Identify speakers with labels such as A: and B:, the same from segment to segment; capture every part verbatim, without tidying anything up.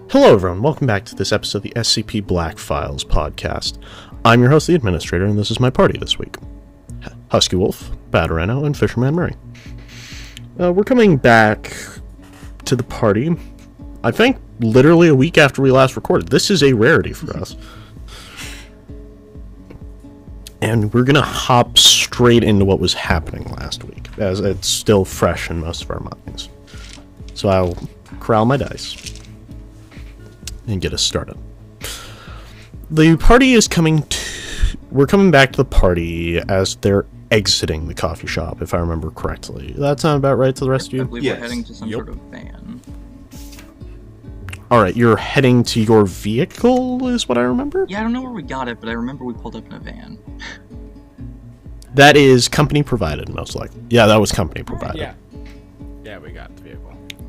A: Hello everyone, welcome back to this episode of the S C P Black Files podcast. I'm your host, the Administrator, and this is my party this week. Husky Wolf, Batarano, and Fisherman Murray. Uh, we're coming back to the party, I think, literally a week after we last recorded. This is a rarity for us. And we're going to hop straight into what was happening last week, as it's still fresh in most of our minds. So I'll corral my dice and get us started. The party is coming to... We're coming back to the party as they're exiting the coffee shop, if I remember correctly. Does that sound about right to the rest of you?
B: I believe
C: Yes.
B: we're heading to some
C: Yep.
B: sort of van.
A: Alright, you're heading to your vehicle, is what I remember?
B: Yeah, I don't know where we got it, but I remember we pulled up in a van.
A: That is company provided, most likely. Yeah, that was company provided.
C: Yeah. Yeah, we got the vehicle.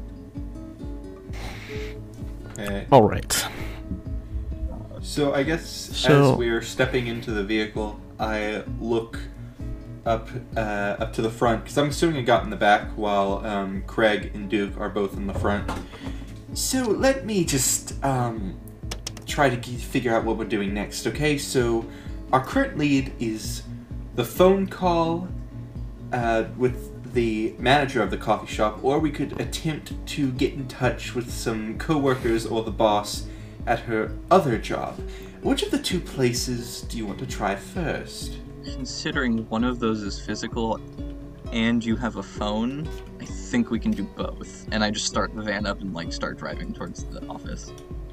D: Okay.
A: Alright.
D: So I guess
A: So-
D: as we're stepping into the vehicle, I look up uh, up to the front because I'm assuming I got in the back while um, Craig and Duke are both in the front. So let me just um, try to g- figure out what we're doing next. Okay, so our current lead is the phone call uh, with the manager of the coffee shop, or we could attempt to get in touch with some co-workers or the boss at her other job. Which of the two places do you want to try first?
B: Considering one of those is physical and you have a phone, I think we can do both. And I just start the van up and like start driving towards the office.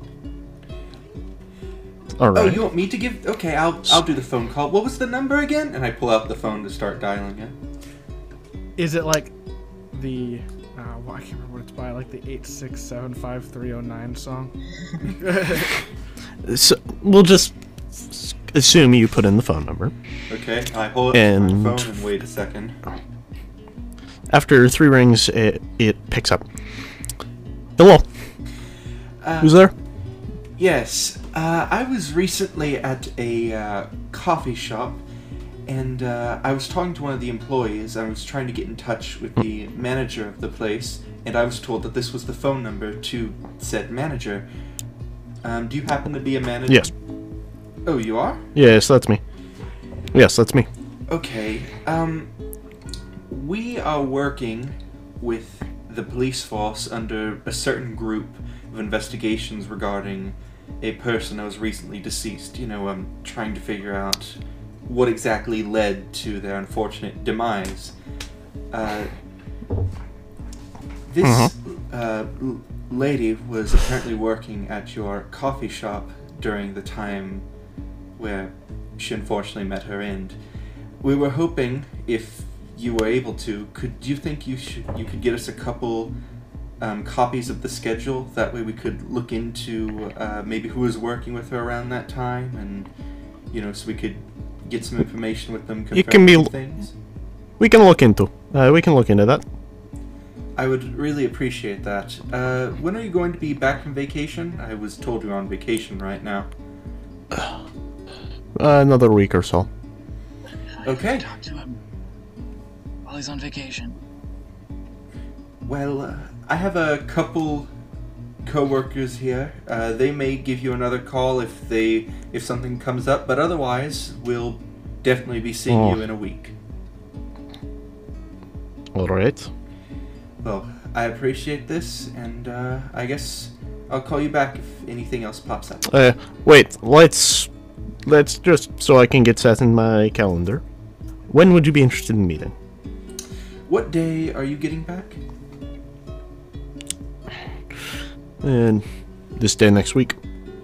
A: Alright.
D: Oh, you want me to give? Okay, I'll I'll do the phone call. What was the number again? And I pull out the phone to start dialing it.
E: Is it like the uh, well, I can't remember what it's by, like the eight six seven five three oh nine song?
A: So, we'll just assume you put in the phone number.
D: Okay, I hold up
A: And-
D: my phone and wait a second.
A: After three rings, it, it picks up. Hello,
D: Uh,
A: who's there?
D: Yes, uh, I was recently at a uh, coffee shop, and uh, I was talking to one of the employees. I was trying to get in touch with the manager of the place, and I was told that this was the phone number to said manager. Um, do you happen to be a manager?
A: Yes.
D: Oh, you are?
A: Yes, that's me. Yes, that's me.
D: Okay, um, we are working with the police force under a certain group of investigations regarding a person that was recently deceased. You know, I'm trying to figure out what exactly led to their unfortunate demise. Uh, this
A: Mhm.
D: uh, l- lady was apparently working at your coffee shop during the time where she unfortunately met her end. We were hoping, if you were able to, could do you think you should you could get us a couple um, copies of the schedule? That way we could look into uh, maybe who was working with her around that time, and you know, so we could get some information with them.
A: It can be-
D: confirming things.
A: We can look into. Uh, we can look into that.
D: I would really appreciate that. Uh, when are you going to be back from vacation? I was told you're on vacation right now.
A: Uh, another week or so.
D: Okay.
B: Talk to him while he's on vacation.
D: Well, uh, I have a couple co-workers here. Uh, they may give you another call if they if something comes up, but otherwise, we'll definitely be seeing
A: Oh.
D: you in a week.
A: Alright.
D: Well, I appreciate this, and uh, I guess I'll call you back if anything else pops up.
A: Uh, wait, let's... Let's just... So I can get set in my calendar. When would you be interested in meeting?
D: What day are you getting back?
A: And this day next week.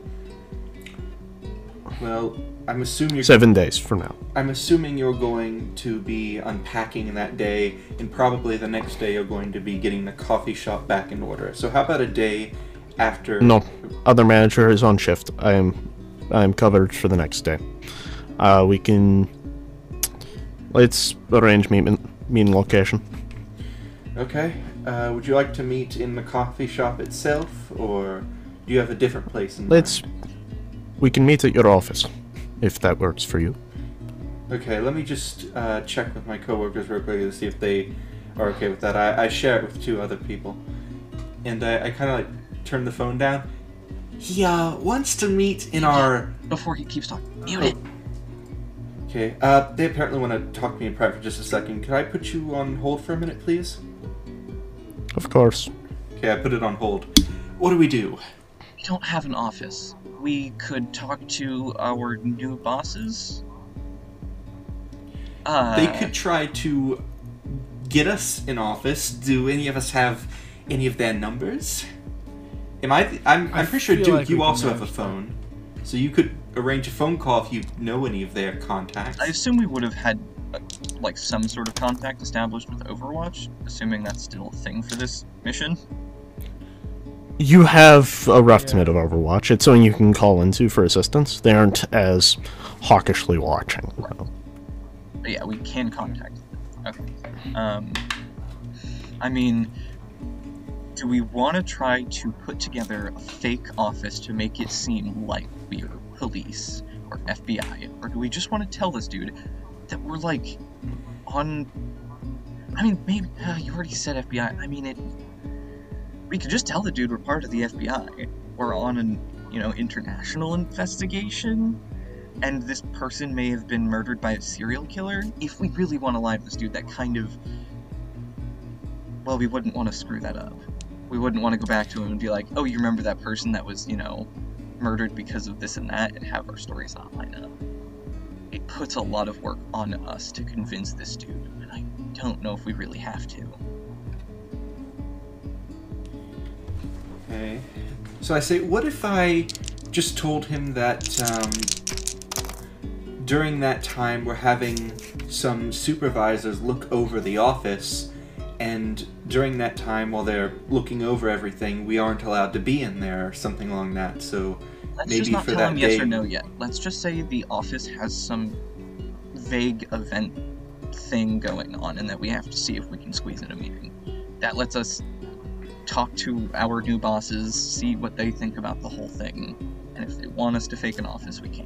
D: Well, I'm assuming you're
A: Seven days from now.
D: I'm assuming you're going to be unpacking that day, and probably the next day you're going to be getting the coffee shop back in order. So how about a day after?
A: No. Other manager is on shift. I am... I am covered for the next day. Uh, we can... Let's arrange meet, meeting location.
D: Okay. Uh, would you like to meet in the coffee shop itself, or do you have a different place in mind?
A: Let's... We can meet at your office, if that works for you.
D: Okay, let me just uh, check with my coworkers real quickly to see if they are okay with that. I, I share it with two other people. And I, I kind of like turn the phone down. he uh, wants to meet in our...
B: Before he keeps talking. Mute it.
D: Okay, uh, they apparently want to talk to me in private for just a second. Could I put you on hold for a minute, please?
A: Of course.
D: Okay, I put it on hold. What do we do?
B: We don't have an office. We could talk to our new bosses. Uh,
D: They could try to get us an office. Do any of us have any of their numbers? Am I? I'm.
E: I
D: I'm pretty sure,
E: feel
D: Duke.
E: like we
D: you
E: can
D: also have a
E: manage that.
D: phone, so you could arrange a phone call if you know any of their contacts.
B: I assume we would have had, uh, like, some sort of contact established with Overwatch, assuming that's still a thing for this mission.
A: You have a rough
E: Yeah.
A: estimate of Overwatch. It's something you can call into for assistance. They aren't as hawkishly watching. so.
B: But yeah, we can contact them. Okay. Um, I mean, do we want to try to put together a fake office to make it seem like we're police or F B I? Or do we just want to tell this dude that we're, like, on... I mean, maybe... Uh, you already said F B I. I mean, it... We could just tell the dude we're part of the F B I. We're on an, you know, international investigation. And this person may have been murdered by a serial killer. If we really want to lie to this dude, that kind of... Well, we wouldn't want to screw that up. We wouldn't want to go back to him and be like, oh, you remember that person that was, you know, murdered because of this and that, and have our stories not line up. It puts a lot of work on us to convince this dude, and I don't know if we really have to.
D: Okay. So I say, what if I just told him that um, during that time we're having some supervisors look over the office, and during that time while they're looking over everything, we aren't allowed to be in there or something along that. So
B: Let's
D: maybe
B: just not
D: for
B: tell
D: that
B: him yes
D: day-
B: or no yet. Let's just say the office has some vague event thing going on, and that we have to see if we can squeeze in a meeting. That lets us talk to our new bosses, see what they think about the whole thing, and if they want us to fake an office, we can.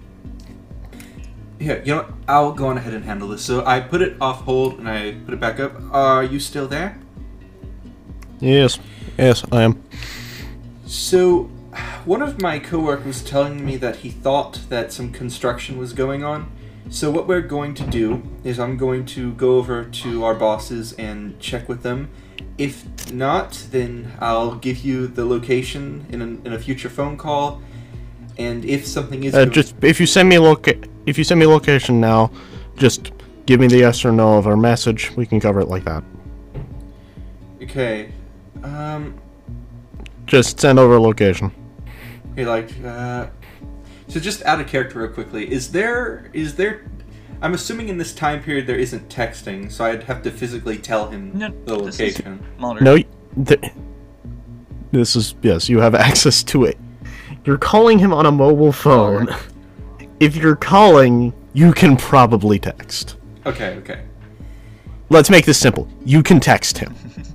D: Here, you know what? I'll go on ahead and handle this. So I put it off hold and I put it back up. Are you still there?
A: Yes, yes, I am.
D: So, one of my coworkers was telling me that he thought that some construction was going on. So what we're going to do is I'm going to go over to our bosses and check with them. If not, then I'll give you the location in a, in a future phone call. And if something is
A: Uh,
D: going-
A: just if you send me loca- if you send me location now, just give me the yes or no of our message. We can cover it like that.
D: okay, um,
A: Just send over a location.
D: hey, like, uh, so just out of character real quickly, is there, is there, I'm assuming in this time period there isn't texting, so I'd have to physically tell him
B: No,
D: the
B: this is-
D: location.
B: Modern.
A: No, th- this is yes. You have access to it. You're calling him on a mobile phone. If you're calling, you can probably text.
D: Okay, okay.
A: Let's make this simple. You can text him.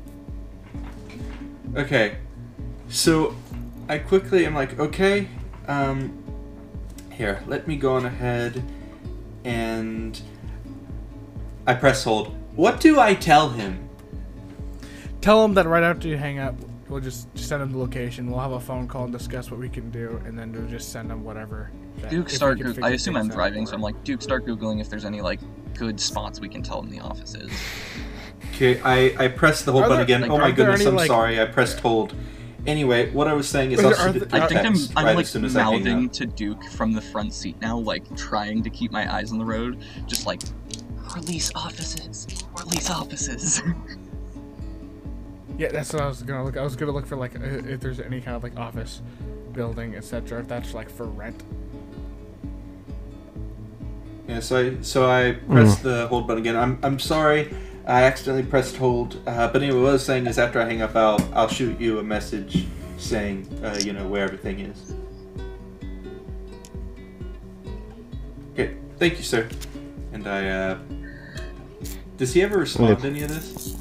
D: Okay, so I quickly am like, okay, um, here, let me go on ahead and I press hold. What do I tell him?
E: Tell him that right after you hang up, we'll just send him the location. We'll have a phone call and discuss what we can do, and then we'll just send him whatever. that-
B: Duke,
E: if we
B: start.
E: can
B: Go-
E: figure
B: I assume I'm
E: things out
B: driving,
E: for
B: so I'm
E: it.
B: like, Duke, start googling if there's any like good spots we can tell him the office is.
D: Okay, I, I pressed the hold
E: Are
D: button
E: there-
D: again.
B: like,
D: oh my
E: aren't there
D: goodness,
E: any,
D: I'm
E: like-
D: sorry, I pressed hold. Anyway, what I was saying is
E: Wait,
D: I'll
E: are
D: send
E: the-
D: it through
B: I think I'm,
D: text
B: I'm
D: right
B: like
D: as soon as I hang
B: mouthing
D: up.
B: to Duke from the front seat now, like trying to keep my eyes on the road, just like release offices, release offices.
E: Yeah, that's what I was gonna look. I was gonna look for like uh, if there's any kind of like office building, et cetera. If that's like for rent.
D: Yeah, so I so I pressed the hold button again. I'm I'm sorry, I accidentally pressed hold. Uh, but anyway, what I was saying is after I hang up, I'll I'll shoot you a message saying uh, you know where everything is. Okay, thank you, sir. And I uh, does he ever respond to any of this?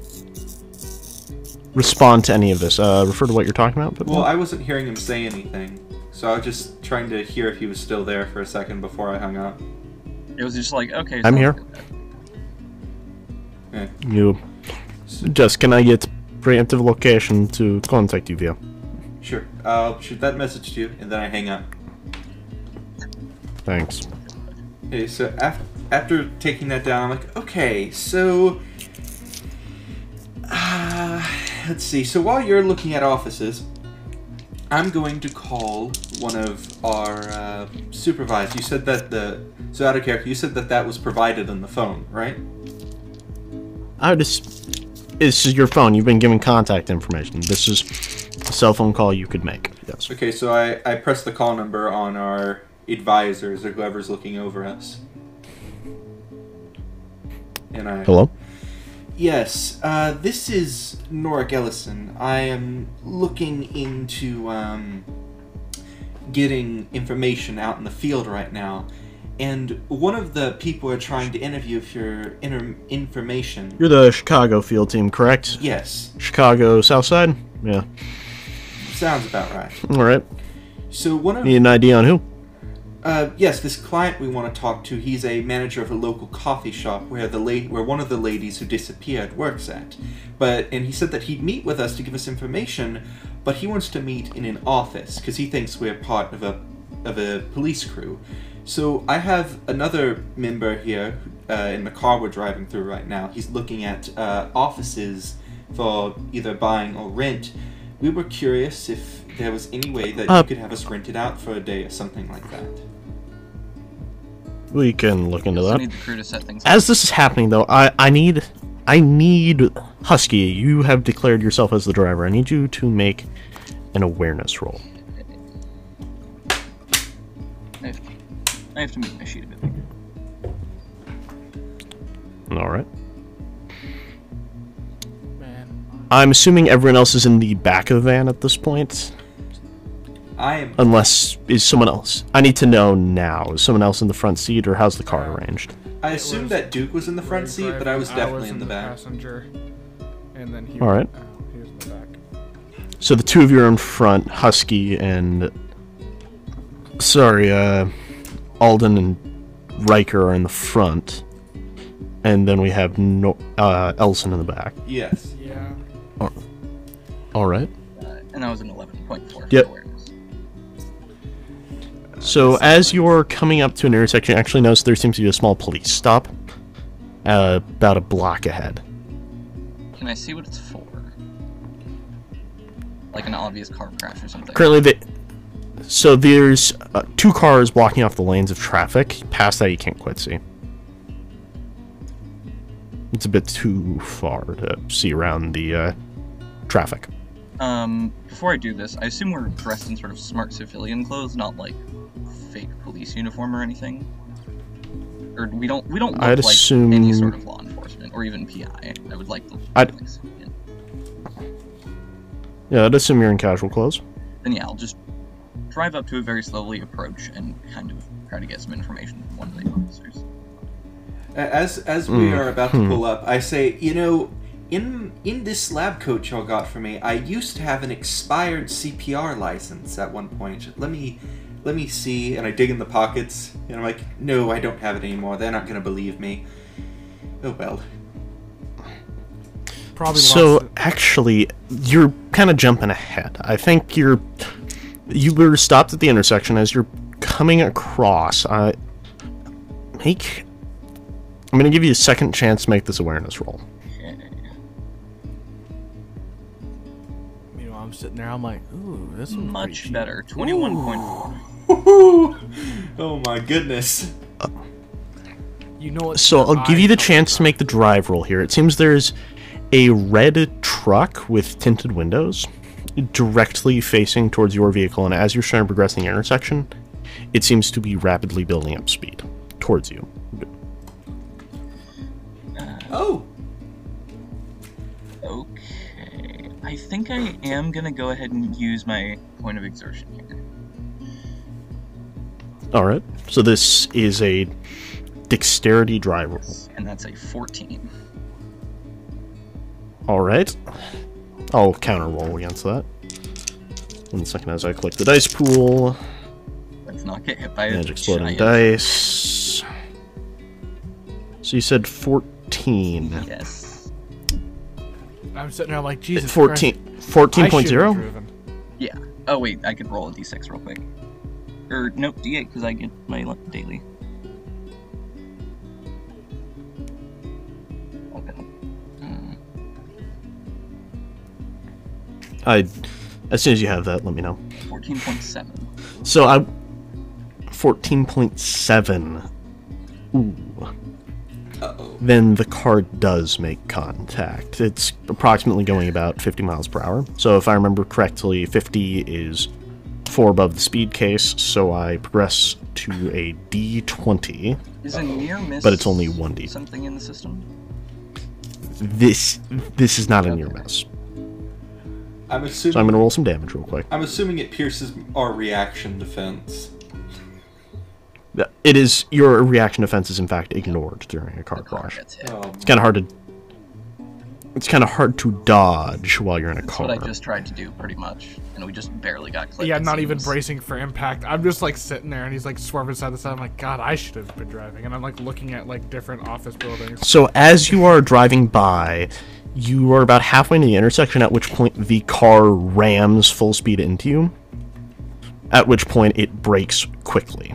A: Respond to any of this. Uh, refer to what you're talking about. But
D: Well, I wasn't hearing him say anything, so I was just trying to hear if he was still there for a second before I hung up.
B: It was just like, okay,
A: I'm
B: sounds
A: here.
B: good.
A: you just can I get preemptive location to contact you via?
D: sure. I'll shoot that message to you, and then I hang up.
A: Thanks.
D: Okay, so after, after taking that down, I'm like, okay, so... Uh, let's see. So while you're looking at offices, I'm going to call one of our uh, supervisors. You said that the... So out of character, you said that that was provided on the phone, right?
A: I just... This is your phone. You've been given contact information. This is a cell phone call you could make. Yes.
D: Okay, so I, I press the call number on our advisors or whoever's looking over us. And I...
A: Hello?
D: Yes, uh, this is Norik Ellison. I am looking into um, getting information out in the field right now. And one of the people we're trying to interview for your inter- information...
A: You're the Chicago field team, correct?
D: Yes.
A: Chicago South Side? Yeah.
D: Sounds about right.
A: Alright.
D: So one of...
A: Need an idea on who?
D: Uh, yes, this client we want to talk to, he's a manager of a local coffee shop where the la- where one of the ladies who disappeared works at. But and he said that he'd meet with us to give us information, but he wants to meet in an office because he thinks we're part of a of a police crew. So I have another member here uh, in the car we're driving through right now. He's looking at uh, offices for either buying or rent. We were curious if there was any way that
A: Uh,
D: you could have us rented out for a day or something like that.
A: We can look into
B: I
A: that.
B: need the crew to set things up.
A: As this is happening, though, I, I need... I need... Husky, you have declared yourself as the driver. I need you to make an awareness roll.
B: I have, I have to make my sheet a bit bigger.
A: Alright.
E: Man.
A: I'm assuming everyone else is in the back of the van at this point.
D: I am.
A: Unless, is someone else? I need to know now. Is someone else in the front seat, or how's the car arranged?
D: I
E: It
D: assumed
E: was
D: that Duke was in the front
E: Ray
D: seat, but I was
E: driving,
D: definitely in the back.
E: Passenger, and then he.
A: All right.
E: uh, he was in the back.
A: So the two of you are in front, Husky and... Sorry, uh... Alden and Riker are in the front. And then we have no- uh, Elson in the back.
D: Yes.
E: Yeah.
A: Alright.
B: Uh, and that was an eleven point four for
A: Yep.
B: awareness.
A: So as you're coming up to an intersection, you actually notice there seems to be a small police stop. Uh, about a block ahead.
B: Can I see what it's for? Like an obvious car crash or something.
A: Currently, the... So there's uh, two cars blocking off the lanes of traffic. Past that, you can't quite see. It's a bit too far to see around the uh, traffic.
B: Um, before I do this, I assume we're dressed in sort of smart civilian clothes, not like fake police uniform or anything. Or we don't we don't look
A: I'd
B: like
A: assume-
B: any sort of law enforcement or even P I. I would like to look
A: I'd-
B: like civilian.
A: Yeah, I'd assume you're in casual clothes.
B: Then yeah, I'll just drive up to it, very slowly approach and kind of try to get some information from one of the officers.
D: As as we
A: Mm.
D: are about to
A: Hmm.
D: pull up, I say, you know, in in this lab coat y'all got for me, I used to have an expired C P R license at one point. Let me let me see. And I dig in the pockets, and I'm like, no, I don't have it anymore. They're not gonna believe me. Oh well.
E: Probably
A: So
E: lost it.
A: actually, you're kind of jumping ahead. I think you're you were stopped at the intersection as you're coming across. I make. I'm gonna give you a second chance to make this awareness roll.
B: Okay.
E: Meanwhile, I'm sitting there. I'm like, ooh, this one's pretty
B: Much
E: cheap.
B: better. twenty-one point four.
D: Woohoo! Oh my goodness.
E: You know what?
A: So I'll give you the chance to make the drive roll here. It seems there's a red truck with tinted windows directly facing towards your vehicle, and as you're trying to progress the intersection, it seems to be rapidly building up speed towards you.
D: Oh.
B: Okay. I think I am gonna go ahead and use my point of exertion here.
A: Alright, so this is a dexterity drive roll.
B: And that's a fourteen.
A: Alright. I'll counter roll against that. One second as I click the dice pool.
B: Let's not get hit by a
A: Magic exploding
B: giant-
A: dice. So you said fourteen.
B: Yes.
E: I'm sitting there like, Jesus
A: fourteen.
E: Christ.
A: fourteen
E: I
A: point
E: should've
A: oh?
E: driven.
B: Yeah. Oh wait, I could roll a d six real quick. Or nope, d eight because I get my le- daily. Okay. Mm.
A: I, as soon as you have that, let me know.
B: fourteen point seven.
A: So I, fourteen point seven. Ooh.
D: Uh-oh.
A: Then the car does make contact. It's approximately going about fifty miles per hour. So if I remember correctly, fifty is four above the speed case, so I progress to a D twenty.
B: Is a near miss
A: But it's only one D.
B: something in the system?
A: This this is not a near
B: Okay.
A: miss.
D: I'm assuming.
A: So I'm going to roll some damage real quick.
D: I'm assuming it pierces our reaction defense.
A: It is, your reaction defense is in fact ignored during a car
B: The car
A: crash.
B: gets hit.
D: Oh,
A: It's kind of hard to it's kind of hard to dodge while you're in a
B: That's
A: car.
B: what I just tried to do, pretty much. And we just barely got clipped.
E: Yeah,
B: it
E: not even
B: seems.
E: bracing for impact. I'm just like sitting there, and he's like swerving side to side. I'm like, God, I should have been driving. And I'm like looking at like different office buildings.
A: So as you are driving by, you are about halfway into the intersection, at which point the car rams full speed into you, at which point it brakes quickly.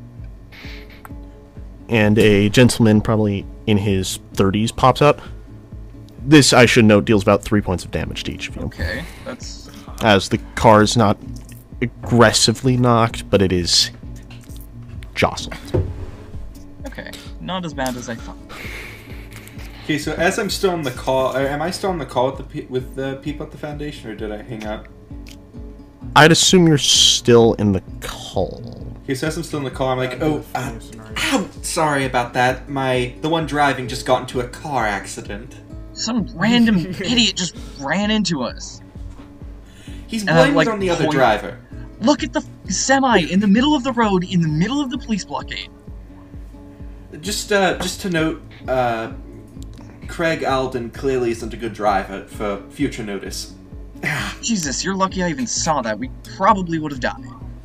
A: And a gentleman, probably in his thirties, pops up. This, I should note, deals about three points of damage to each of you.
B: Okay, that's
A: As the car is not aggressively knocked, but it is jostled.
B: okay. Not as bad as I thought.
D: Okay, so as I'm still on the call, uh, am I still on the call with the pe- with the people at the foundation, or did I hang up?
A: I'd assume you're still in the call.
D: Okay, so as I'm still in the call, I'm like, oh, uh,
E: Funny scenario.
D: ow, sorry about that. My the one driving just got into a car accident.
B: Some random idiot just ran into us.
D: He's
B: And I'm,
D: blaming
B: like,
D: it on the other
B: point-
D: driver.
B: Look at the f- semi in the middle of the road, in the middle of the police blockade.
D: Just uh, just to note, uh, Craig Alden clearly isn't a good driver for future notice.
B: Jesus, you're lucky I even saw that. We probably would have died.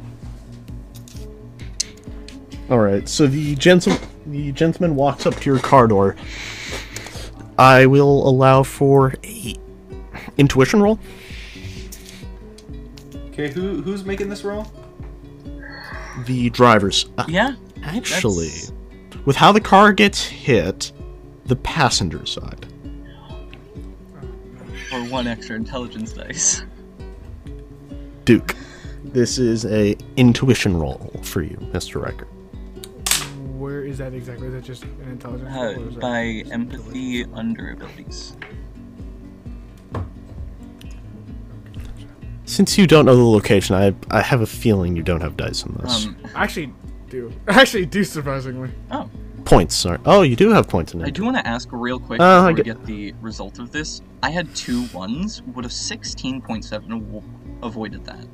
A: Alright, so the gentle the gentleman walks up to your car door. I will allow for a intuition roll.
D: Okay, who who's making this roll?
A: The driver's. Uh,
B: Yeah?
A: actually,
B: that's-
A: with how the car gets hit, the passenger side.
B: Or one extra intelligence dice.
A: Duke, this is a intuition roll for you, Mister Riker.
E: Where is that exactly? Is that just an intelligence? roll,
B: Uh,
E: or is that
B: by
E: just
B: empathy under abilities.
A: Since you don't know the location, I I have a feeling you don't have dice in this.
B: Um,
E: I actually do. I actually do, surprisingly.
B: oh,
A: Points, sorry. Oh, you do have points in
B: I
A: it.
B: do want to ask real quick
A: Uh,
B: before
A: I
B: we
A: get-
B: get the result of this. I had two ones. Would a sixteen point seven avo- avoided that?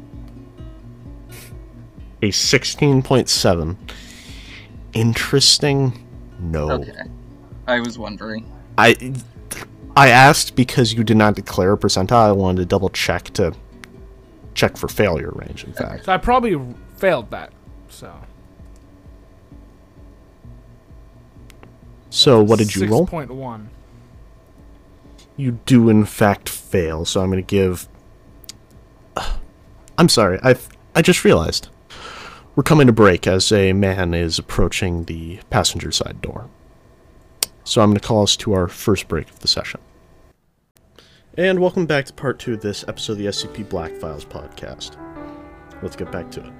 A: A sixteen point seven. Interesting. No.
B: Okay. I was wondering.
A: I I asked because you did not declare a percentile. I wanted to double check to check for failure range, in fact.
E: So I probably failed that. So.
A: So what did you roll?
E: six point one.
A: You do in fact fail, so I'm going to give... I'm sorry, I I just realized. We're coming to break as a man is approaching the passenger side door. So I'm going to call us to our first break of the session. And welcome back to part two of this episode of the S C P Black Files podcast. Let's get back to it.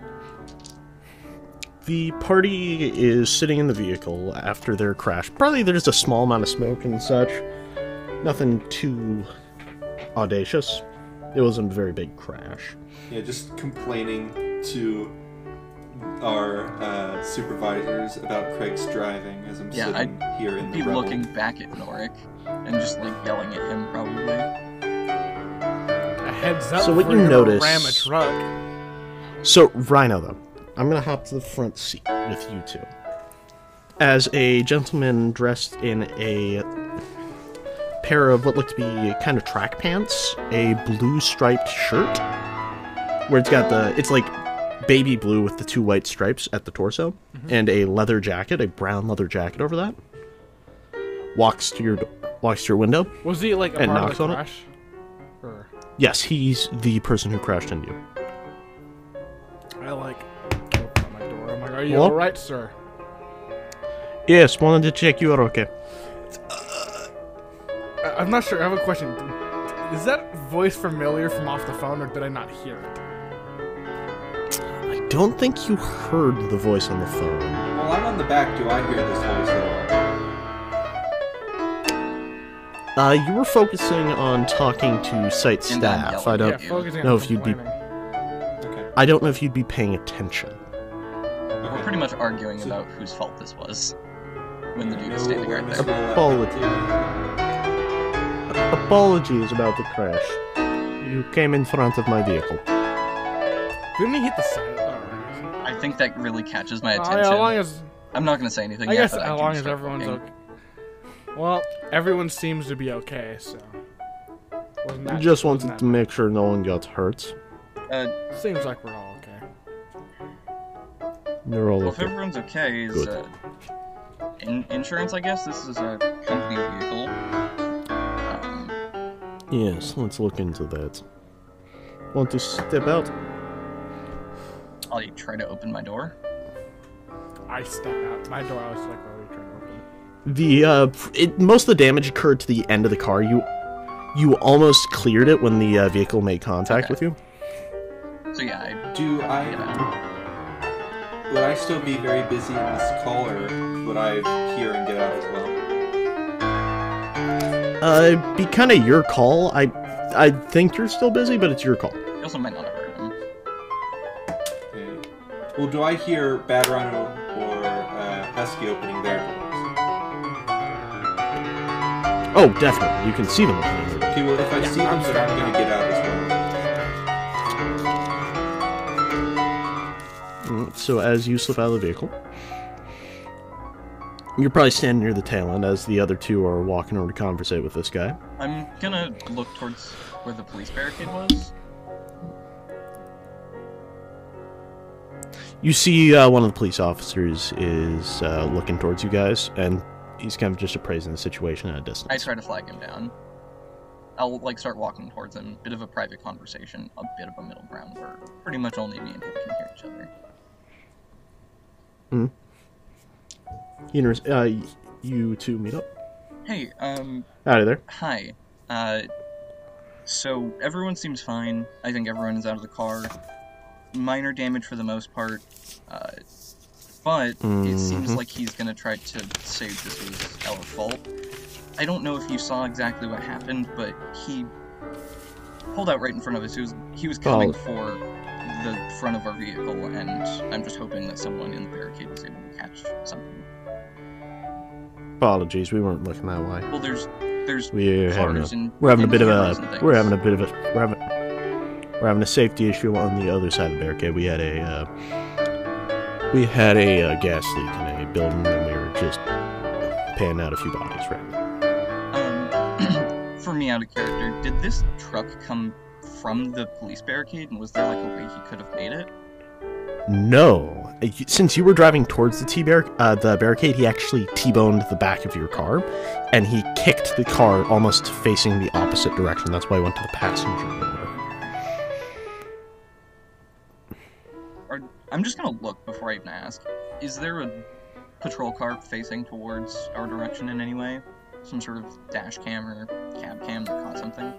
A: The party is sitting in the vehicle after their crash. Probably there's a small amount of smoke and such. Nothing too audacious. It wasn't a very big crash.
D: Yeah, just complaining to our uh, supervisors about Craig's driving as I'm
B: Yeah,
D: sitting here in the
B: Be
D: Rebel.
B: looking back at Norik and just like yelling at him, probably.
E: A heads up.
A: So what
E: before
A: you
E: you're gonna
A: notice-
E: Ram a truck.
A: So, Rhino, though, I'm going to hop to the front seat with you two. As a gentleman dressed in a pair of what look to be kind of track pants, a blue striped shirt, where it's got the, it's like baby blue with the two white stripes at the torso, and a leather jacket, a brown leather jacket over that, walks to your, do- walks to your window.
E: Was he like a
A: And
E: part
A: knocks
E: of the
A: on it?
E: crash? Or...
A: Yes, he's the person who crashed into you.
E: Are you
A: Hello?
E: alright, sir?
A: Yes, wanted to check you are okay.
E: I- I'm not sure. I have a question. Is that voice familiar from off the phone, or did I not hear it?
A: I don't think you heard the voice on the phone.
D: While I'm on the back, do I hear this voice at all?
A: Uh, you were focusing on talking to site
B: And I'm
A: staff.
B: yelling
A: I
B: at
A: don't
E: Yeah, focusing
A: know
E: on
A: if you'd be.
E: complaining.
D: Okay.
A: I don't know if you'd be paying attention.
B: We're pretty much arguing about whose fault this was when the dude
D: No
B: is standing right
D: awareness
B: there.
D: will
A: Apology.
D: appear.
A: Apologies about the crash. You came in front of my vehicle.
E: Didn't he hit the side? Oh,
B: I think that really catches my
E: oh,
B: attention.
E: yeah, as long as
B: I'm not gonna say anything
E: I
B: yet,
E: guess
B: but I
E: as
B: can
E: long as
B: start
E: everyone's
B: looking.
E: okay. Well, everyone seems to be okay, so. Wasn't that-
A: Just
E: wasn't
A: wanted
E: that
A: to make sure no one got hurt.
B: Uh,
E: bad. Seems like we're all okay.
A: They're all
B: well, if
A: okay.
B: everyone's okay, is
A: Good.
B: uh, in- insurance, I guess. This is a company vehicle. Um,
A: Yes, let's look into that. Want to step out?
B: I'll try to open my door.
E: I step out. My door, I was like, what are we trying to open?
A: The uh, it, most of the damage occurred to the end of the car. You, you almost cleared it when the uh, vehicle made contact
B: Okay.
A: with you.
B: So yeah, I
D: Do I?
B: get out.
D: Would I still be very busy in this call, or would I hear and get out as well?
A: Uh, it'd be kind of your call. I, I think you're still busy, but it's your call.
B: You also might not have heard him.
D: Okay. Well, do I hear Badrano or uh, Husky opening their doors?
A: Oh, definitely. You can see them.
D: Okay, well, if I see them, then I'm gonna get out as well.
A: Mm, So as you slip out of the vehicle, you're probably standing near the tail end as the other two are walking over to conversate with this guy.
B: I'm gonna look towards where the police barricade was.
A: You see uh, one of the police officers is uh, looking towards you guys, and he's kind of just appraising the situation at a
B: I
A: distance.
B: try to flag him down. I'll like start walking towards him. Bit of a private conversation, a bit of a middle ground where pretty much only me and him can hear each other.
A: You, know, uh, you two meet up.
B: Hey, um,
A: Out of there.
B: hi. Uh, so everyone seems fine. I think everyone is out of the car. Minor damage for the most part. Uh, but it seems
A: Mhm.
B: like he's gonna try to say this was our fault. I don't know if you saw exactly what happened, but he pulled out right in front of us. He was, he was coming
A: Oh.
B: for the front of our vehicle, and I'm just hoping that someone in the barricade was able to catch something.
A: Apologies, we weren't looking that way.
B: Well, there's there's
A: We're having
B: cars
A: a,
B: and
A: we're having a
B: and
A: bit of
B: cameras and
A: a
B: things.
A: we're having a bit of a we're having we're having a safety issue on the other side of the barricade. We had a uh, we had a uh, gas leak in a building, and we were just panning out a few bodies right now.
B: Um, for me, out of character, did this truck come from the police barricade, and was there like a way he could have made it?
A: No, Uh, you- since you were driving towards the T bar- uh, the barricade, he actually T-boned the back of your car, and he kicked the car almost facing the opposite direction. That's why he went to the passenger door.
B: Or I'm just gonna look before I even ask. Is there a patrol car facing towards our direction in any way? Some sort of dash cam or cab cam that caught something?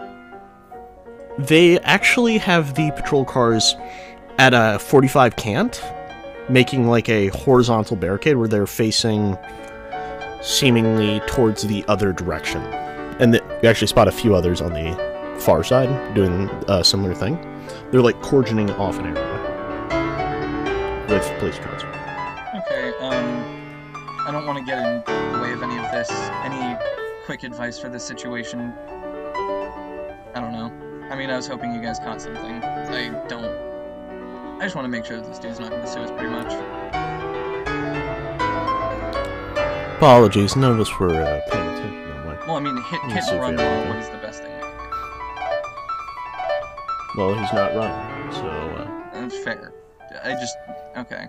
A: They actually have the patrol cars at a forty-five cant, making like a horizontal barricade where they're facing seemingly towards the other direction. And the, you actually spot a few others on the far side doing a similar thing. They're like cordoning off an area with police cars.
B: Okay, um, I don't want to get in the way of any of this. Any quick advice for this situation? I don't know. I mean, I was hoping you guys caught something. I don't. I just want to make sure that this dude's not going to sue us pretty much.
A: Apologies, none of us were uh, paying attention that way.
B: Well, I mean, hit,
A: Let me
B: hit
A: see
B: and
A: if
B: run
A: we have
B: law,
A: anything.
B: what is the best thing we can do?
A: Well, he's not running, so uh,
B: That's fair. I just. Okay.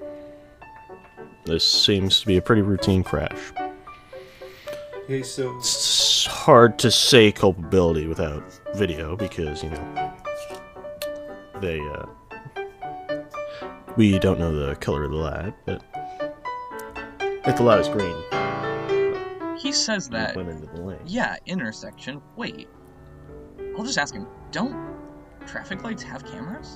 A: this seems to be a pretty routine crash.
D: Okay, so
A: It's hard to say culpability without video because, you know, they, uh, We don't know the color of the light, but if the light is green,
B: He says
A: we
B: that.
A: went into the lane.
B: Yeah, intersection. Wait. I'll just ask him. Don't traffic lights have cameras?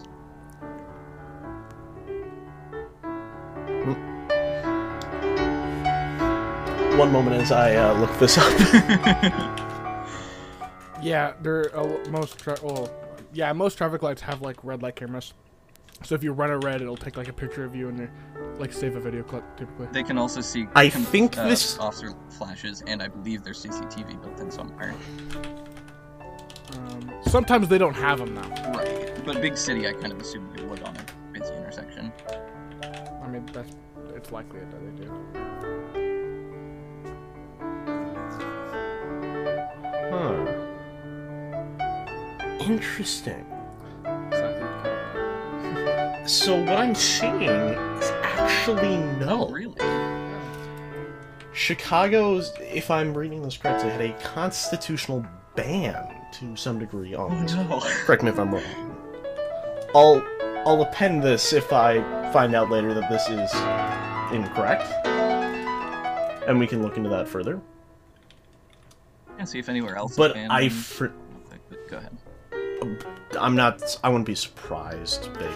A: One moment as I uh, look this up.
E: Yeah, there uh, most tra- well, yeah, most traffic lights have like red light cameras. So if you run a red, it'll take like a picture of you and then, like save a video clip typically.
B: They can also see
A: I
B: com-
A: think
B: uh,
A: this-
B: officer flashes, and I believe there's C C T V built in somewhere.
E: Um, sometimes they don't have them though.
B: Right. But big city, I kind of assume they would on a busy intersection.
E: I mean, that's it's likely that they do.
A: Huh. Interesting.
E: So I think,
A: So what I'm seeing is actually no.
B: Oh, really?
A: Chicago's, if I'm reading this correctly, had a constitutional ban to some degree on
B: Oh
A: this.
B: no.
A: Correct me if I'm wrong. I'll I'll append this if I find out later that this is incorrect, and we can look into that further.
B: Yeah, see if anywhere else.
A: But
B: is banned
A: I,
B: and-
A: fr-
B: But go ahead.
A: I'm not. I wouldn't be surprised. They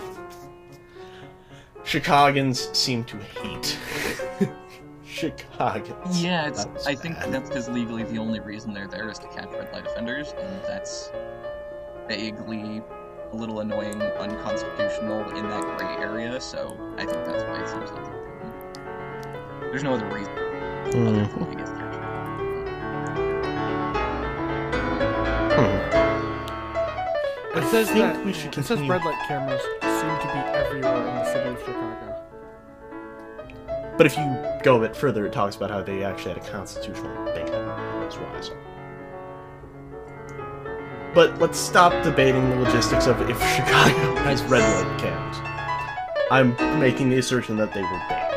A: Chicagoans seem to hate Chicagoans.
B: Yeah, it's.
A: That's
B: I think
A: bad.
B: that's because legally the only reason they're there is to catch red light offenders, and that's vaguely a little annoying, unconstitutional in that gray area. So I think that's why it seems like they're doing it. There's no other reason other
A: Mhm.
B: than he gets captured.
A: Hmm.
E: it says
A: think
E: that
A: we should
E: it says
A: continue.
E: red light cameras seem to be everywhere in the city of Chicago.
A: But if you go a bit further, it talks about how they actually had a constitutional ban. That's what I saw. But let's stop debating the logistics of if Chicago has red light cams. I'm making the assertion that they were banned.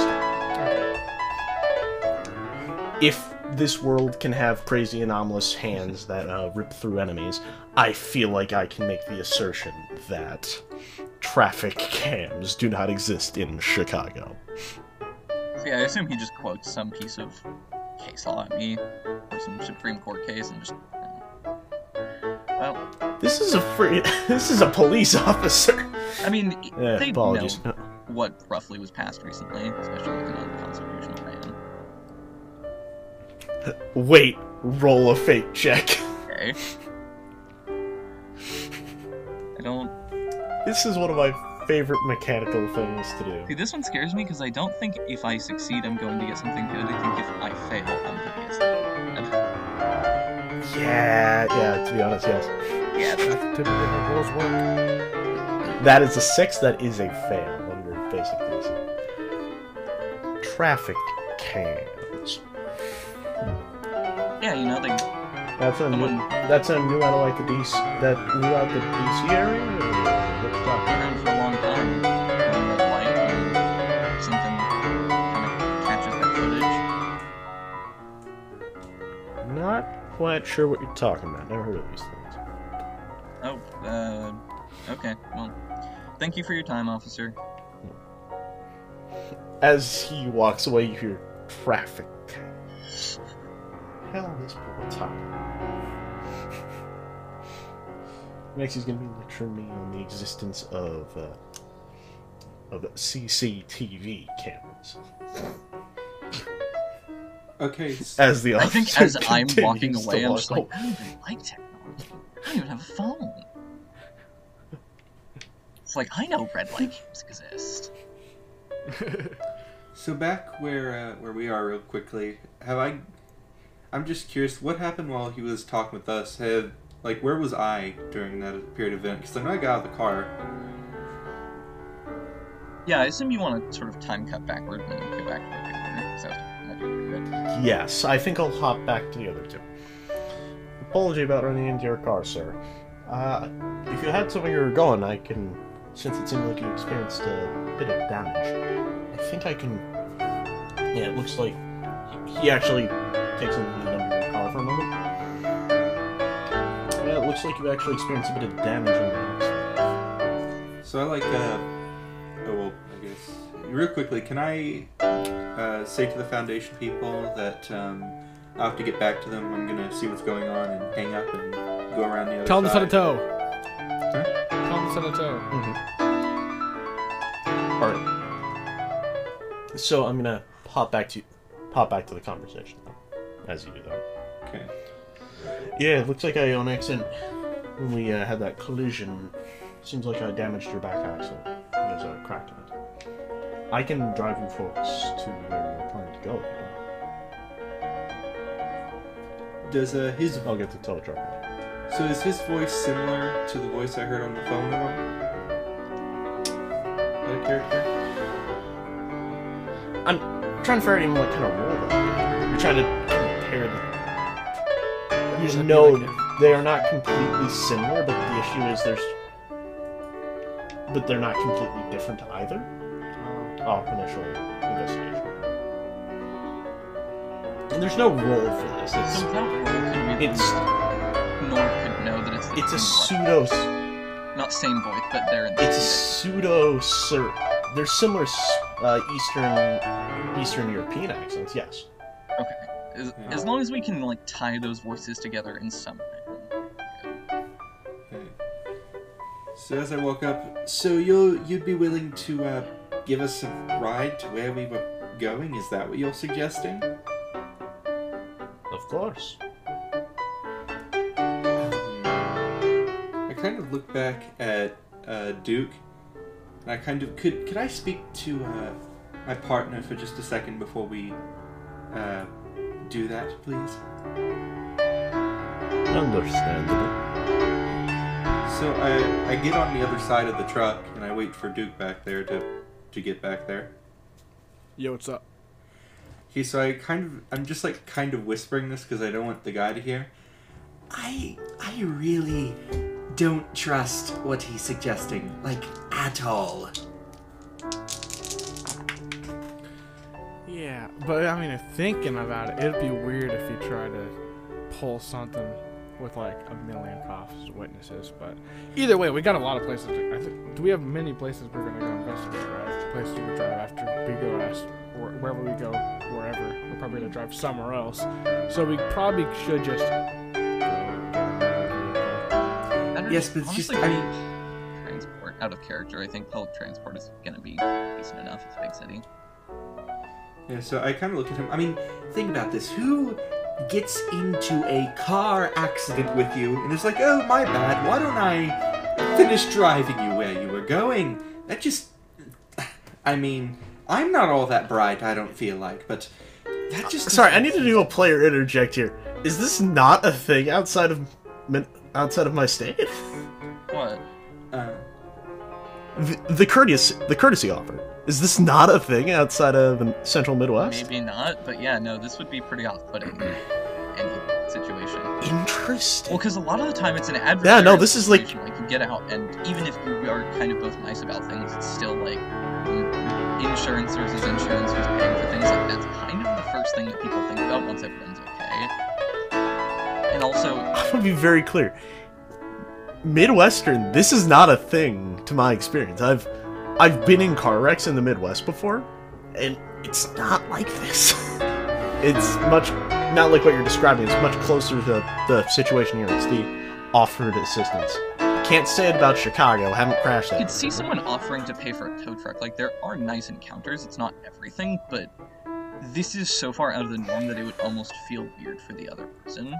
A: If this world can have crazy anomalous hands that uh, rip through enemies, I feel like I can make the assertion that traffic cams do not exist in Chicago.
B: So yeah, I assume he just quotes some piece of case law at me, or some Supreme Court case, and just. Well,
A: This is a free. This is a police officer.
B: I mean,
A: Yeah,
B: they
A: apologies.
B: know what roughly was passed recently, especially with an unconstitutional ban.
A: Wait, roll a fake check.
B: Okay. I don't.
A: This is one of my favorite mechanical things to do.
B: See, this one scares me because I don't think if I succeed, I'm going to get something good. I think if I fail, I'm going to get something bad.
A: Yeah, yeah. To be honest, yes.
B: Yeah,
E: That's typically how rules work.
A: That is a six. That is a fail under basic reason. Traffic cams.
B: yeah, you know, they.
A: That's a new.
B: Someone-
A: That's a new out of like the D C. That new out the D C area. Or what's
B: Been
A: that?
B: around for a long time. Going red light and something kind of catches that footage.
A: Not quite sure what you're talking about. Never heard of these things.
B: Oh, uh, okay. Well, thank you for your time, officer.
A: As he walks away, you hear traffic. Hell, this boy talking. Next, he's gonna be lecturing me on the existence of uh, of C C T V cameras.
D: Okay. s-
A: As the
B: I think
A: officer
B: as I'm walking
A: continues to
B: away, I'm
A: walk
B: just like,
A: away.
B: I don't even like technology. I don't even have a phone. It's like, I know red light cams exist.
D: So back where uh, where we are, real quickly, have I? I'm just curious, what happened while he was talking with us? Have like where was I during that period of event? Because I know I got out of the car.
B: Yeah, I assume you want to sort of time cut backward and go back to where we were, because that was actually pretty good.
A: Yes, I think I'll hop back to the other two. Apology about running into your car, sir. Uh, if you had somewhere you were going, I can, since it seemed like you experienced a bit of damage, I think I can. Yeah, it looks like he- he actually takes a lead under your car for a moment. Yeah, it looks like you actually experienced a bit of damage in the accident.
D: So I like uh, Oh well, I guess. Real quickly, can I uh, say to the Foundation people that um, I'll have to get back to them. I'm gonna see what's going on and hang up and go around the other
E: Tell them to
D: side.
E: send a tow.
D: Huh?
E: Tell them to send a tow.
A: All right. So I'm gonna pop back to pop back to the conversation though, as you do that.
D: Okay.
A: Yeah, it looks like I on accident when we uh, had that collision. Seems like I damaged your back axle. There's a crack in it. I can drive you folks to where we're planning to go. If you
D: Does uh, his
A: want. I'll get the tow truck out.
D: so is his voice similar to the voice I heard on the phone at all? That character?
A: I'm trying to figure out even what kind of role that is. You're trying to compare them. You
E: That'd be
A: know
E: like a-
A: they are not completely similar, but the issue is there's... But they're not completely different either. Oh, initial investigation. And there's no role for this.
B: So
A: It's
B: without role, could we
A: it's
B: nor could know that it's the
A: it's a
B: same
A: pseudo
B: voice. Not same voice, but they're in the
A: it's a
B: same
A: pseudo sir. They're similar uh, Eastern Eastern European accents. Yes.
B: Okay. As,
D: Yeah.
B: as long as we can like tie those voices together in some way.
D: Okay. So as I woke up, so you you'd be willing to uh, give us a ride to where we were going? Is that what you're suggesting?
A: Of course.
D: I kind of look back at uh, Duke, and I kind of could could I speak to uh, my partner for just a second before we uh, do that, please?
A: Understandable.
D: So I I get on the other side of the truck and I wait for Duke back there to to get back there.
E: Yo, what's up?
D: Okay, so I kind of I'm just like kind of whispering this because I don't want the guy to hear. I I really don't trust what he's suggesting, like at all.
E: Yeah, but I mean, thinking about it, it'd be weird if you try to pull something with like a million cops as witnesses. But either way, we got a lot of places. To, I think, do we have many places we're gonna go investigate? Right? Places we drive after we go as or wherever we go, wherever we're probably gonna drive somewhere else. So we probably should just.
B: I don't
D: Yes,
B: know,
D: but it's just
B: honestly,
D: I mean,
B: transport out of character. I think public transport is gonna be decent enough. It's a big city.
D: yeah. So I kind of look at him. I mean, think about this. Who gets into a car accident with you and is like, "Oh, my bad. Why don't I finish driving you where you were going?" That just. I mean, I'm not all that bright. I don't feel like, but that just.
A: Sorry, I need to do a player interject here. Is this not a thing outside of min- outside of my state?
B: What?
D: Uh,
A: The, the courteous the courtesy offer. Is this not a thing outside of the Central Midwest?
B: Maybe not, but yeah, no, this would be pretty off-putting in any situation.
A: Interesting.
B: Well, because a lot of the time it's an adversarial
A: Yeah, no, this is like-
B: situation. Like, you get out, and even if you are kind of both nice about things, it's still like mm, insurance versus insurance who's paying for things. Like, that's kind of the first thing that people think about once everyone's okay. And also,
A: I'm gonna be very clear. Midwestern, this is not a thing to my experience. I've I've been in car wrecks in the Midwest before, and it's not like this. It's much not like what you're describing. It's much closer to the situation here. It's the offered assistance. Can't say it about Chicago. Haven't crashed
B: you
A: that.
B: could see someone offering to pay for a tow truck. Like, there are nice encounters. It's not everything, but this is so far out of the norm that it would almost feel weird for the other person.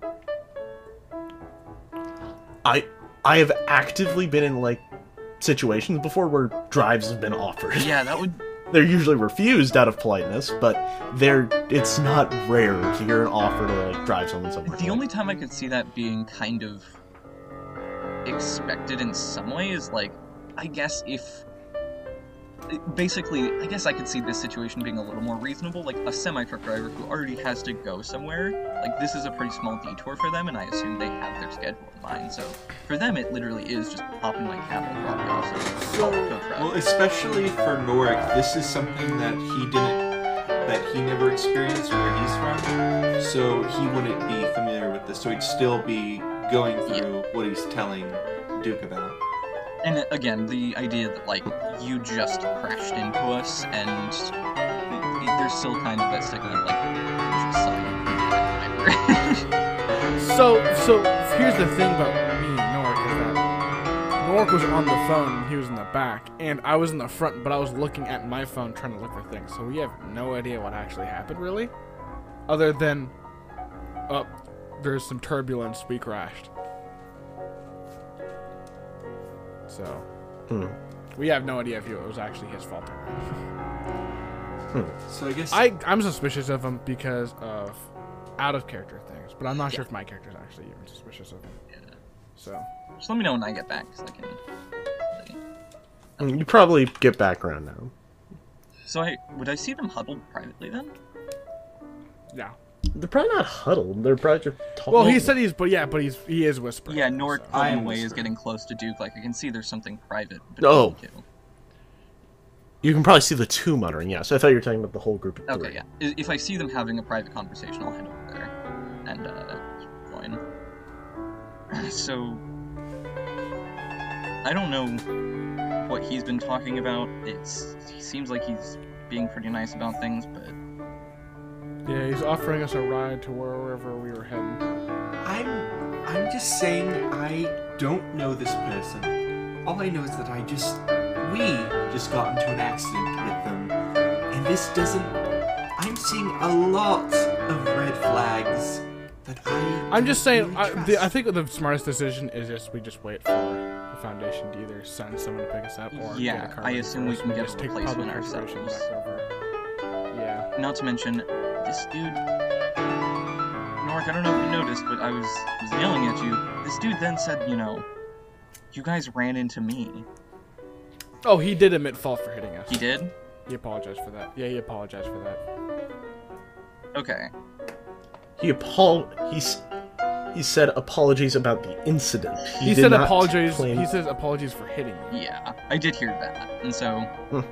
A: I I have actively been in like situations before where drives have been offered.
B: Yeah, that would
A: They're usually refused out of politeness, but they're it's not rare to hear an offer to like drive someone somewhere.
B: The only time I could see that being kind of expected in some way is like, I guess if basically, I guess I could see this situation being a little more reasonable. Like a semi truck driver who already has to go somewhere, like this is a pretty small detour for them, and I assume they have their schedule in mind. So for them, it literally is just pop in my cab and drop you off. So, call the tow truck.
D: well, especially for Norik, this is something that he didn't, that he never experienced where he's from, so he wouldn't be familiar with this. So he'd still be going through what he's telling Duke about.
B: And uh, again, the idea that like you just crashed into us, and it, it, there's still kind of that stigma of like there's a son.
E: So, so here's the thing about me and Nork is that Nork was on the phone and he was in the back, and I was in the front, but I was looking at my phone trying to look for things. So we have no idea what actually happened, really, other than, oh, there's some turbulence. We crashed. So,
A: Hmm.
E: we have no idea if it was actually his fault or not.
D: So I guess
E: I, I'm suspicious of him because of out of character things, but I'm not sure if my character's actually even suspicious of him.
B: Yeah.
E: So,
B: Just let me know when I get back, so I can.
A: Mm, You probably get background now.
B: So I would I see them huddled privately then?
E: yeah.
A: They're probably not huddled. They're probably just talking.
E: Well, he said he's, but yeah, but he's he is whispering.
B: Yeah, Nort
E: so.
D: I
B: on
D: am
B: the way is
D: whispering.
B: getting close to Duke. Like I can see there's something private between
A: Oh.
B: the two.
A: You can probably see the two muttering. Yes, I thought you were talking about the whole group of three.
B: Okay, yeah. I- If I see them having a private conversation, I'll head over there and uh, join. So I don't know what he's been talking about. It's he seems like he's being pretty nice about things, but
E: Yeah, he's offering us a ride to wherever we were heading.
D: I'm I'm just saying I don't know this person. All I know is that I just we just got into an accident with them. And this doesn't I'm seeing a lot of red flags that I
E: I'm just
D: don't
E: saying.
D: really
E: I,
D: trust.
E: the, I think the smartest decision is just we just wait for the Foundation to either send someone to pick us up or
B: Yeah,
E: get a car
B: I
E: ready
B: assume
E: for
B: we
E: us
B: can
E: and
B: get a
E: just take
B: replacement
E: public transportation
B: ourselves.
E: back over. Yeah.
B: not to mention this dude. Nork, I don't know if you noticed, but I was was yelling at you. This dude then said, you know, you guys ran into me.
E: Oh, he did admit fault for hitting us.
B: He did?
E: He apologized for that. Yeah, he apologized for that.
B: Okay.
A: He apol. He's. He said apologies about the incident.
E: He,
A: did
E: said
A: not
E: apologies.
A: claim-
E: He says apologies for hitting you.
B: Yeah, I did hear that. And so.
A: Hmm.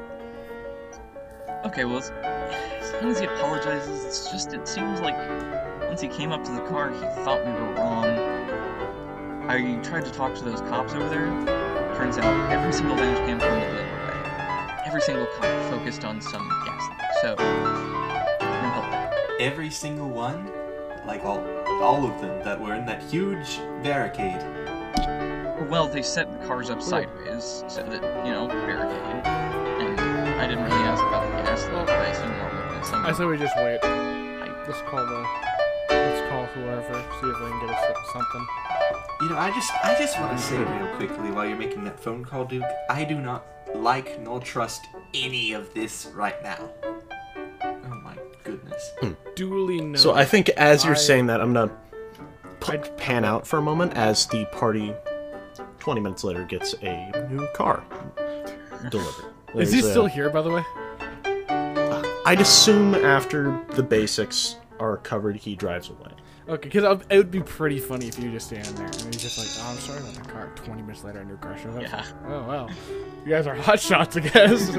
B: Okay, well, as, as long as he apologizes, it's just, it seems like once he came up to the car, he thought we were wrong. I tried to talk to those cops over there. Turns out every single damage came from the other way. Every single cop focused on some gas leak, so. No help there.
D: every single one, like all all of them that were in that huge barricade.
B: Well, they set the cars up sideways, so that, you know, barricade. And I didn't really ask about the gas leak, but I assume more with some
E: I say we just wait.
B: pipe.
E: Let's call the. Let's call whoever. See if they can get us something.
D: You know, I just I just want to say real quickly while you're making that phone call, Duke, I do not like nor trust any of this right now. Oh my goodness.
E: Duly noted.
A: So I think as you're
E: I-
A: saying that, I'm gonna p-
E: I-
A: pan out for a moment as the party, twenty minutes later, gets a new car delivered.
E: Is he
A: There's,
E: still
A: uh,
E: here, by the way?
A: I'd assume after the basics are covered, he drives away.
E: Okay, because it would be pretty funny if you just stand there and he's just like, "Oh, I'm sorry about the car." Twenty minutes later, a new car shows up.
B: Yeah.
E: Oh well, you guys are hot shots, I guess.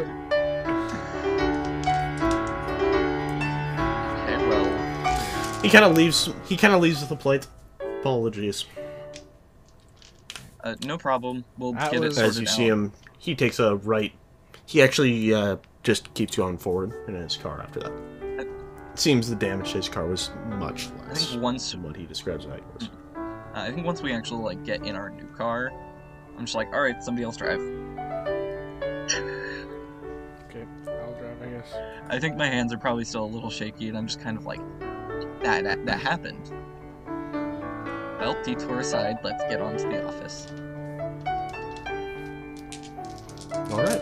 B: Okay, well,
A: He kind of leaves. He kind of leaves with a plate. Apologies.
B: uh, no problem. We'll
E: That
B: get it
E: was-
B: sorted
A: As you
B: out.
A: see him, he takes a right. He actually uh, just keeps going forward in his car after that. It seems the damage to his car was much
B: I
A: less
B: think once,
A: than what he describes it as.
B: uh, I think once we actually like get in our new car, I'm just like, all right, somebody else drive.
E: Okay, I'll drive, I guess.
B: I think my hands are probably still a little shaky, and I'm just kind of like, that that, that happened. Well, detour aside, let's get on to the office.
A: All right.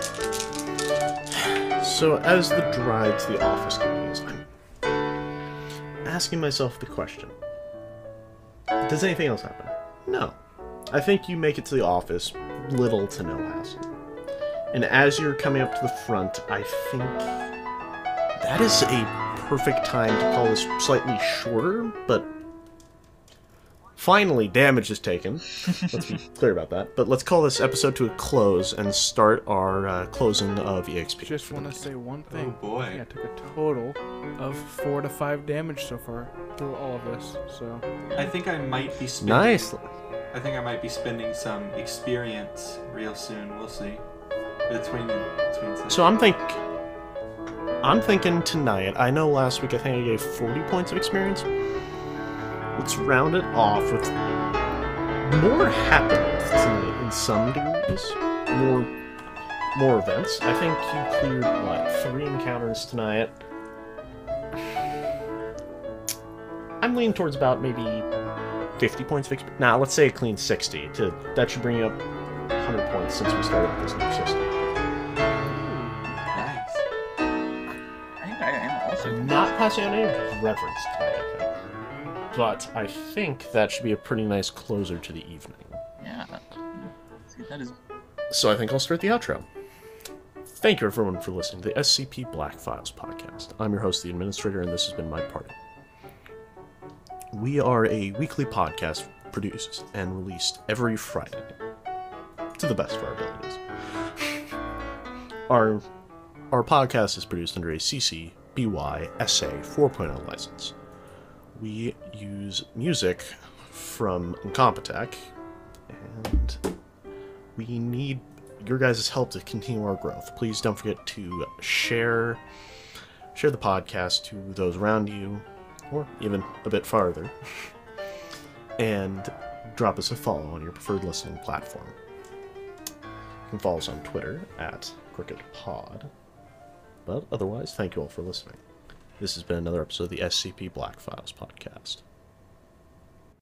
A: So as the drive to the office continues, I'm asking myself the question: does anything else happen? No. I think you make it to the office, little to no hassle. And as you're coming up to the front, I think that is a perfect time to call this slightly shorter, but finally damage is taken. Let's be clear about that. But let's call this episode to a close and start our uh, closing of E X P.
E: Just want to say one thing.
D: Oh boy.
E: Yeah, I took a total of four to five damage so far through all of this. So
D: I think I might be spending
A: Nice.
D: I think I might be spending some experience real soon. We'll see. Between between. Sessions.
A: So I'm think, I'm thinking tonight. I know last week I think I gave forty points of experience. Let's round it off with more happenings tonight in some degrees. More, more events. I think you cleared what three encounters tonight. I'm leaning towards about maybe fifty points of experience. Nah, let's say a clean sixty. To that should bring you up one hundred points since we started with this new system.
D: Nice.
B: I think I am also.
A: I'm not passing on any reverence tonight, I think. But I think that should be a pretty nice closer to the evening.
B: Yeah. See, that is.
A: So I think I'll start the outro. Thank you everyone for listening to the S C P Black Files podcast. I'm your host, the Administrator, and this has been my party. We are a weekly podcast produced and released every Friday, to the best of our abilities. Our our podcast is produced under a C C B Y S A four point oh license. We use music from Incompetech, and we need your guys' help to continue our growth. Please don't forget to share share the podcast to those around you, or even a bit farther, and drop us a follow on your preferred listening platform. You can follow us on Twitter at CrookedPod. But otherwise, thank you all for listening. This has been another episode of the S C P Black Files podcast.